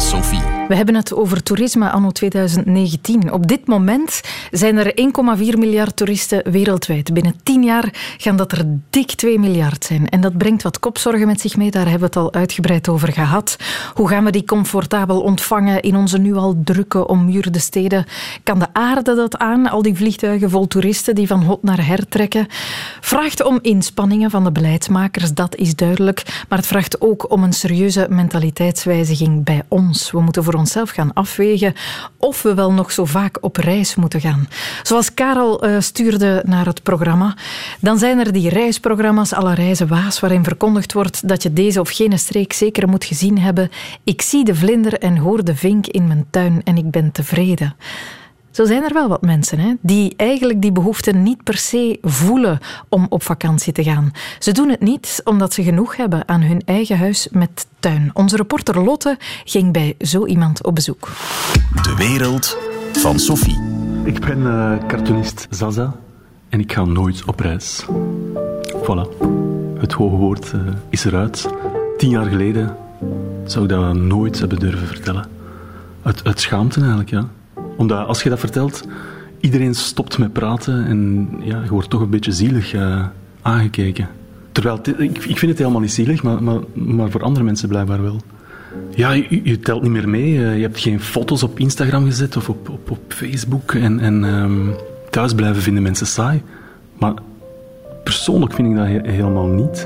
Sophie. We hebben het over toerisme anno 2019. Op dit moment zijn er 1,4 miljard toeristen wereldwijd. Binnen 10 jaar gaan dat er dik 2 miljard zijn. En dat brengt wat kopzorgen met zich mee. Daar hebben we het al uitgebreid over gehad. Hoe gaan we die comfortabel ontvangen in onze nu al drukke, ommuurde steden? Kan de aarde dat aan? Al die vliegtuigen vol toeristen die van hot naar her trekken. Vraagt om inspanningen van de beleidsmakers, dat is duidelijk. Maar het vraagt ook om een serieuze mentaliteitswijziging bij ons. We moeten voor onszelf gaan afwegen of we wel nog zo vaak op reis moeten gaan. Zoals Karel stuurde naar het programma, dan zijn er die reisprogramma's à la Reizen Waas, waarin verkondigd wordt dat je deze of gene streek zeker moet gezien hebben. Ik zie de vlinder en hoor de vink in mijn tuin en ik ben tevreden. Zo zijn er wel wat mensen, hè, die eigenlijk die behoefte niet per se voelen om op vakantie te gaan. Ze doen het niet omdat ze genoeg hebben aan hun eigen huis met tuin. Onze reporter Lotte ging bij zo iemand op bezoek. De wereld van Sophie. Ik ben cartoonist Zaza en ik ga nooit op reis. Voilà, het hoge woord is eruit. 10 jaar geleden zou ik dat nooit hebben durven vertellen. Uit schaamte eigenlijk, ja. Omdat als je dat vertelt, iedereen stopt met praten en ja, je wordt toch een beetje zielig aangekeken. Terwijl, ik vind het helemaal niet zielig, maar voor andere mensen blijkbaar wel. Ja, je telt niet meer mee. Je hebt geen foto's op Instagram gezet of op Facebook. En thuis blijven vinden mensen saai. Maar persoonlijk vind ik dat helemaal niet.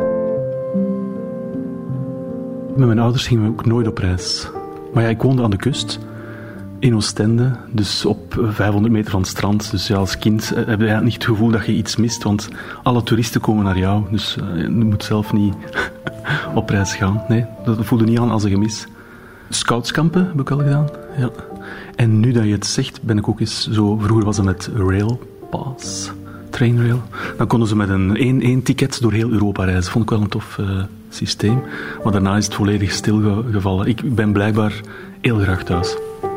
Met mijn ouders gingen we ook nooit op reis. Maar ja, ik woonde aan de kust. In Oostende, dus op 500 meter van het strand. Dus ja, als kind heb je eigenlijk niet het gevoel dat je iets mist, want alle toeristen komen naar jou. Dus je moet zelf niet op reis gaan. Nee, dat voelde niet aan als een gemis. Scoutskampen heb ik al gedaan. Ja. En nu dat je het zegt, ben ik ook eens zo... Vroeger was het met Railpass, Trainrail. Dan konden ze met een 1 ticket door heel Europa reizen. Vond ik wel een tof systeem. Maar daarna is het volledig stilgevallen. Ik ben blijkbaar heel graag thuis.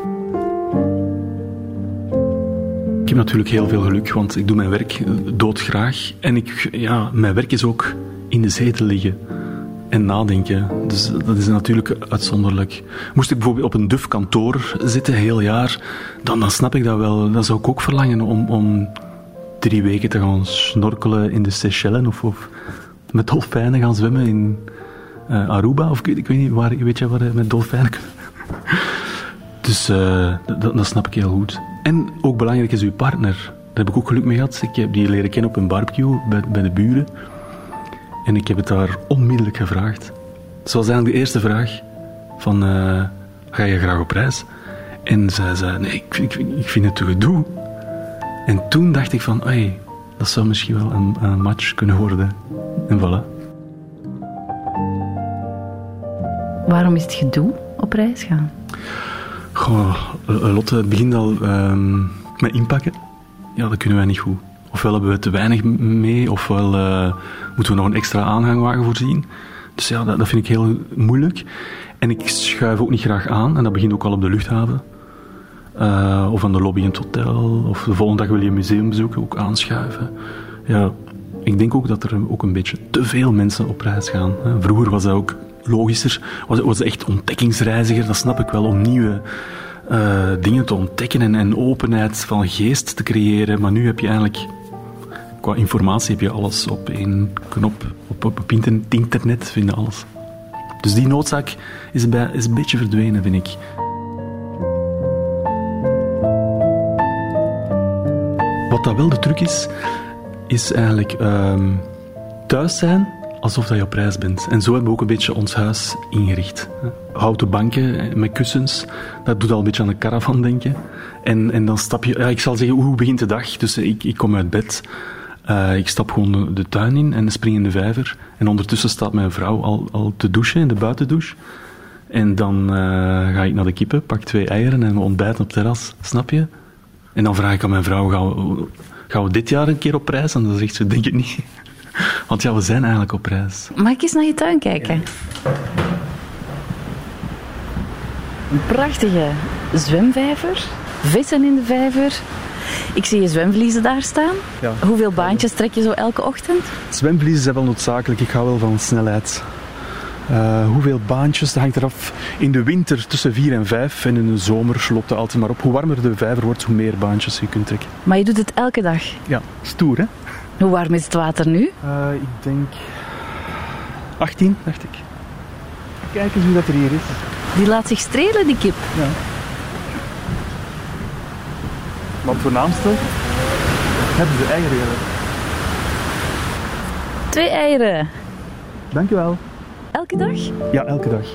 Ik heb natuurlijk heel veel geluk, want ik doe mijn werk doodgraag. En mijn werk is ook in de zetel liggen en nadenken. Dus dat is natuurlijk uitzonderlijk. Moest ik bijvoorbeeld op een duf kantoor zitten, heel jaar, dan snap ik dat wel. Dan zou ik ook verlangen om 3 weken te gaan snorkelen in de Seychellen of met dolfijnen gaan zwemmen in Aruba. Of ik weet niet, weet je waar met dolfijnen kunnen? Dus dat snap ik heel goed. En ook belangrijk is uw partner. Daar heb ik ook geluk mee gehad. Ik heb die leren kennen op een barbecue bij de buren. En ik heb het daar onmiddellijk gevraagd. Dat was eigenlijk de eerste vraag. Van, ga je graag op reis? En zij zei, nee, ik vind het te gedoe. En toen dacht ik van, dat zou misschien wel een match kunnen worden. En voilà. Waarom is het gedoe op reis gaan? Goh, Lotte, het begint al met inpakken. Ja, dat kunnen wij niet goed. Ofwel hebben we te weinig mee, ofwel moeten we nog een extra aanhangwagen voorzien. Dus ja, dat vind ik heel moeilijk. En ik schuif ook niet graag aan, en dat begint ook al op de luchthaven. Of aan de lobby in het hotel, of de volgende dag wil je een museum bezoeken, ook aanschuiven. Ja, ik denk ook dat er ook een beetje te veel mensen op reis gaan. Vroeger was dat ook logischer, was echt ontdekkingsreiziger, dat snap ik wel, om nieuwe dingen te ontdekken en openheid van geest te creëren. Maar nu heb je eigenlijk, qua informatie, heb je alles op één knop. Op internet vind je alles. Dus die noodzaak is een beetje verdwenen, vind ik. Wat dat wel de truc is eigenlijk thuis zijn alsof dat je op reis bent. En zo hebben we ook een beetje ons huis ingericht. Houten banken met kussens, dat doet al een beetje aan een caravan denken. En dan stap je... Ja, ik zal zeggen, hoe begint de dag? Dus ik kom uit bed, ik stap gewoon de tuin in en spring in de vijver. En ondertussen staat mijn vrouw al te douchen, in de buitendouche. En dan ga ik naar de kippen, pak 2 eieren en we ontbijten op het terras, snap je? En dan vraag ik aan mijn vrouw, gaan we dit jaar een keer op reis? En dan zegt ze, denk ik niet. Want ja, we zijn eigenlijk op reis. Mag ik eens naar je tuin kijken? Ja. Een prachtige zwemvijver. Vissen in de vijver. Ik zie je zwemvliezen daar staan. Ja. Hoeveel baantjes trek je zo elke ochtend? Zwemvliezen zijn wel noodzakelijk. Ik hou wel van snelheid. Hoeveel baantjes, dat hangt eraf. In de winter tussen 4 en 5 en in de zomer loopt dat altijd maar op. Hoe warmer de vijver wordt, hoe meer baantjes je kunt trekken. Maar je doet het elke dag? Ja, stoer hè? Hoe warm is het water nu? Ik denk 18, dacht ik. Kijk eens hoe dat er hier is. Die laat zich strelen, die kip. Ja. Maar het voornaamste hebben ze eieren. 2 eieren. Dankjewel. Elke dag? Ja, elke dag.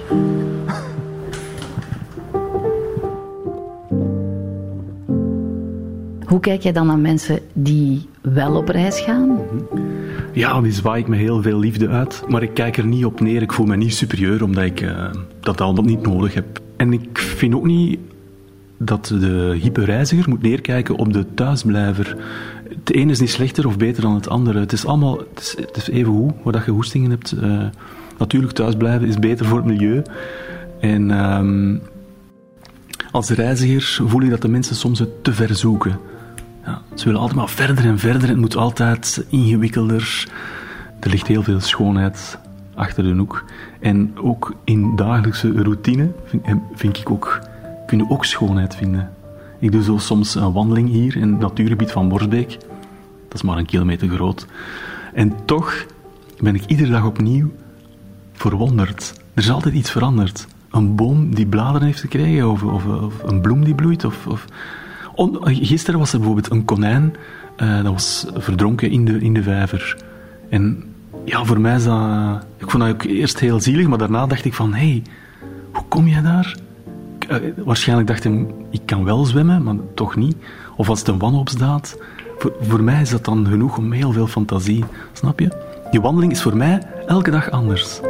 Hoe kijk jij dan naar mensen die wel op reis gaan? Ja, die zwaai ik met heel veel liefde uit. Maar ik kijk er niet op neer. Ik voel me niet superieur omdat ik dat allemaal niet nodig heb. En ik vind ook niet dat de hippe reiziger moet neerkijken op de thuisblijver. Het ene is niet slechter of beter dan het andere. Het is allemaal, het is even hoe, waar je hoestingen hebt. Natuurlijk, thuisblijven is beter voor het milieu. En als reiziger voel ik dat de mensen soms het te ver zoeken. Ja, ze willen altijd maar verder en verder. Het moet altijd ingewikkelder. Er ligt heel veel schoonheid achter de hoek. En ook in dagelijkse routine kun je ook schoonheid vinden. Ik doe zo soms een wandeling hier in het natuurgebied van Borsbeek. Dat is maar 1 kilometer groot. En toch ben ik iedere dag opnieuw verwonderd. Er is altijd iets veranderd. Een boom die bladeren heeft gekregen, of een bloem die bloeit. Gisteren was er bijvoorbeeld een konijn, dat was verdronken in de vijver. En ja, voor mij is dat... Ik vond dat ook eerst heel zielig, maar daarna dacht ik van, hé, hoe kom jij daar? Waarschijnlijk dacht ik, ik kan wel zwemmen, maar toch niet. Of was het een wanhoopsdaad? Voor mij is dat dan genoeg om heel veel fantasie, snap je? Die wandeling is voor mij elke dag anders.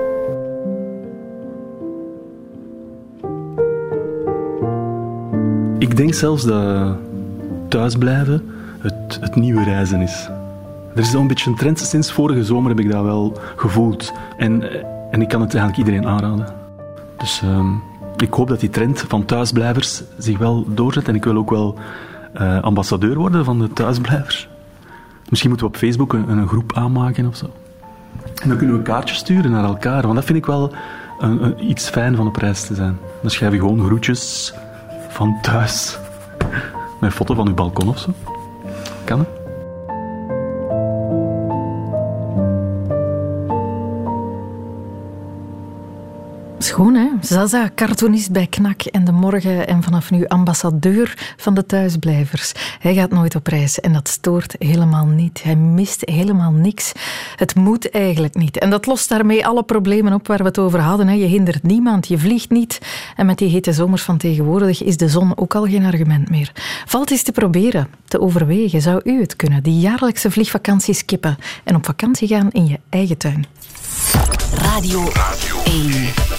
Ik denk zelfs dat thuisblijven het nieuwe reizen is. Er is zo'n beetje een trend. Sinds vorige zomer heb ik dat wel gevoeld. En ik kan het eigenlijk iedereen aanraden. Dus ik hoop dat die trend van thuisblijvers zich wel doorzet. En ik wil ook wel ambassadeur worden van de thuisblijvers. Misschien moeten we op Facebook een groep aanmaken of zo. En dan kunnen we kaartjes sturen naar elkaar. Want dat vind ik wel iets fijn van op reis te zijn. Dan schrijf je gewoon groetjes van thuis. Met een foto van uw balkon of zo. Kan het? Schoon, hè? Zaza, cartoonist bij Knak en De Morgen en vanaf nu ambassadeur van de thuisblijvers. Hij gaat nooit op reis en dat stoort helemaal niet. Hij mist helemaal niks. Het moet eigenlijk niet. En dat lost daarmee alle problemen op waar we het over hadden. Hè. Je hindert niemand, je vliegt niet. En met die hete zomers van tegenwoordig is de zon ook al geen argument meer. Valt eens te proberen, te overwegen. Zou u het kunnen? Die jaarlijkse vliegvakantie skippen en op vakantie gaan in je eigen tuin. Radio 1.